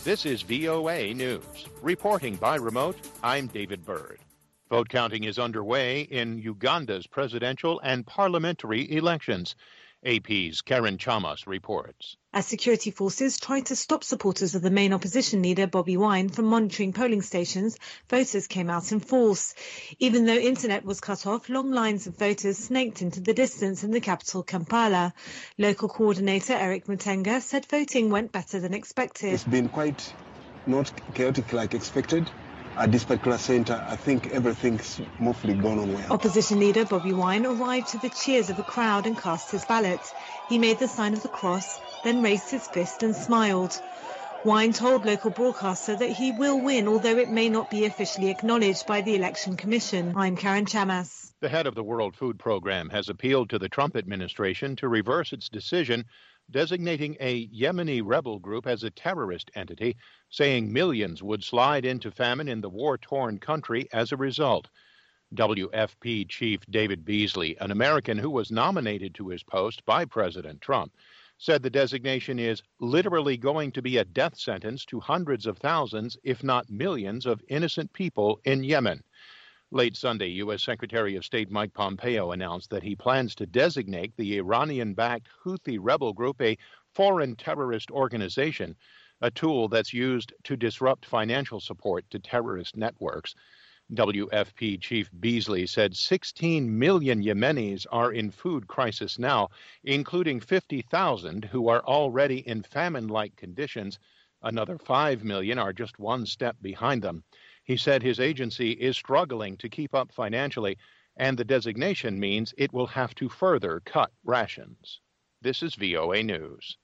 This is VOA News. Reporting by remote, I'm David Byrd. Vote counting is underway in Uganda's presidential and parliamentary elections. AP's Karen Chamas reports. As security forces tried to stop supporters of the main opposition leader, Bobi Wine, from monitoring polling stations, voters came out in force. Even though internet was cut off, long lines of voters snaked into the distance in the capital, Kampala. Local coordinator Eric Mutenga said voting went better than expected. It's been quite not chaotic like expected. At this particular centre, I think everything's mostly gone on well. Opposition leader Bobi Wine arrived to the cheers of a crowd and cast his ballot. He made the sign of the cross, then raised his fist and smiled. Wine told local broadcaster that he will win, although it may not be officially acknowledged by the Election Commission. I'm Karen Chamas. The head of the World Food Program has appealed to the Trump administration to reverse its decision designating a Yemeni rebel group as a terrorist entity, saying millions would slide into famine in the war-torn country as a result. WFP Chief David Beasley, an American who was nominated to his post by President Trump, said the designation is literally going to be a death sentence to hundreds of thousands, if not millions, of innocent people in Yemen. Late Sunday, U.S. Secretary of State Mike Pompeo announced that he plans to designate the Iranian-backed Houthi rebel group a foreign terrorist organization, a tool that's used to disrupt financial support to terrorist networks. WFP Chief Beasley said 16 million Yemenis are in food crisis now, including 50,000 who are already in famine-like conditions. Another 5 million are just one step behind them. He said his agency is struggling to keep up financially, and the designation means it will have to further cut rations. This is VOA News.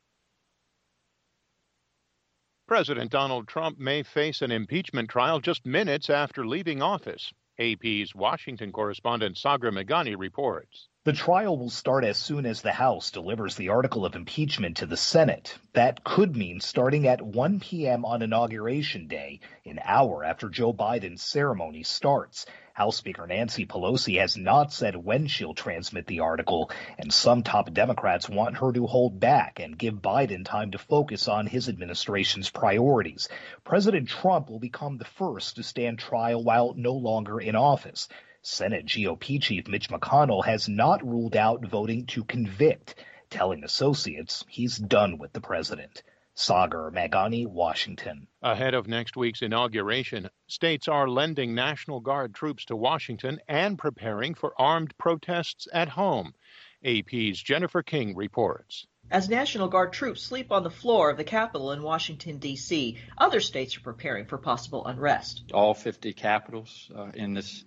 President Donald Trump may face an impeachment trial just minutes after leaving office. AP's Washington correspondent Sagar Meghani reports. The trial will start as soon as the House delivers the article of impeachment to the Senate. That could mean starting at 1 p.m. on Inauguration Day, an hour after Joe Biden's ceremony starts. House Speaker Nancy Pelosi has not said when she'll transmit the article, and some top Democrats want her to hold back and give Biden time to focus on his administration's priorities. President Trump will become the first to stand trial while no longer in office. Senate GOP Chief Mitch McConnell has not ruled out voting to convict, telling associates he's done with the president. Sagar Meghani, Washington. Ahead of next week's inauguration, states are lending National Guard troops to Washington and preparing for armed protests at home. AP's Jennifer King reports. As National Guard troops sleep on the floor of the Capitol in Washington, D.C., other states are preparing for possible unrest. All 50 capitals in this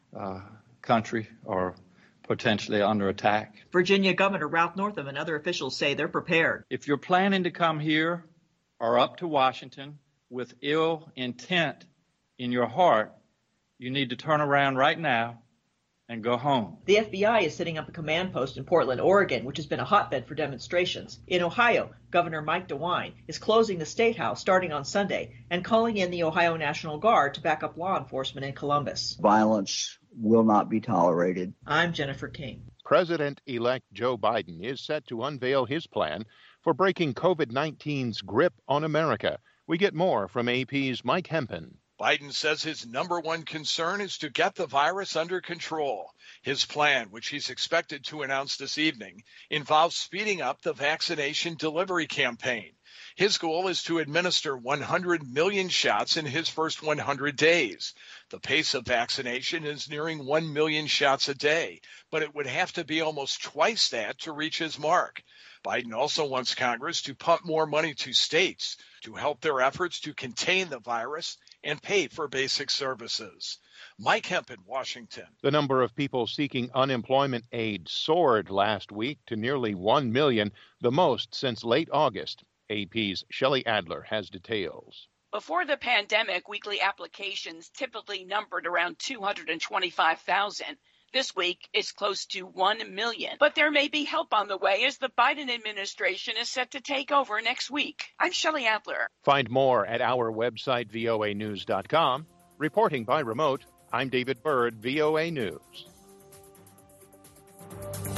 country are potentially under attack. Virginia Governor Ralph Northam and other officials say they're prepared. If you're planning to come here or up to Washington with ill intent in your heart, you need to turn around right now and go home. The FBI is setting up a command post in Portland, Oregon, which has been a hotbed for demonstrations. In Ohio, Governor Mike DeWine is closing the State House starting on Sunday and calling in the Ohio National Guard to back up law enforcement in Columbus. Violence will not be tolerated. I'm Jennifer King. President-elect Joe Biden is set to unveil his plan for breaking COVID-19's grip on America. We get more from AP's Mike Hempen. Biden says his number one concern is to get the virus under control. His plan, which he's expected to announce this evening, involves speeding up the vaccination delivery campaign. His goal is to administer 100 million shots in his first 100 days. The pace of vaccination is nearing 1 million shots a day, but it would have to be almost twice that to reach his mark. Biden also wants Congress to pump more money to states to help their efforts to contain the virus and pay for basic services. Mike Hempen, Washington. The number of people seeking unemployment aid soared last week to nearly 1 million, the most since late August. AP's Shelley Adler has details. Before the pandemic, weekly applications typically numbered around 225,000. This week, it's close to 1 million. But there may be help on the way as the Biden administration is set to take over next week. I'm Shelley Adler. Find more at our website, voanews.com. Reporting by remote, I'm David Byrd, VOA News.